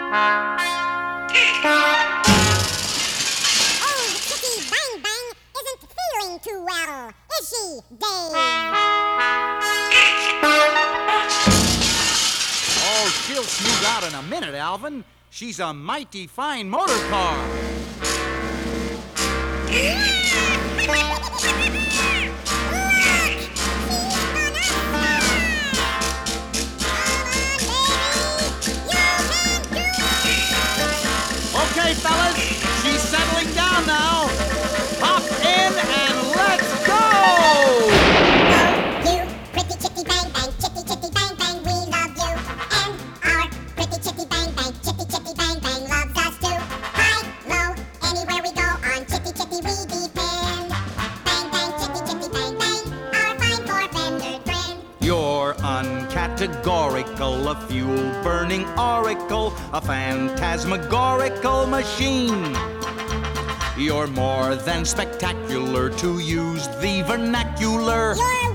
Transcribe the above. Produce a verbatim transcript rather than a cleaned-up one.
Chitty Bang Bang isn't feeling too well, is she, Dave? Oh, she'll smooth out in a minute, Alvin. She's a mighty fine motor car. Okay, fellas, she's settling down now. Hop in and let's go! Oh, you pretty chitty bang bang, chitty chitty bang bang, we love you. And our pretty chitty bang bang, chitty chitty bang bang loves us too. High, low, anywhere we go on chitty chitty we depend. Bang bang, chitty chitty bang bang, our fine four-fender friend. You're uncategorical, a fuel-burning oracle, a phantasmagorical machine. You're more than spectacular, to use the vernacular. You're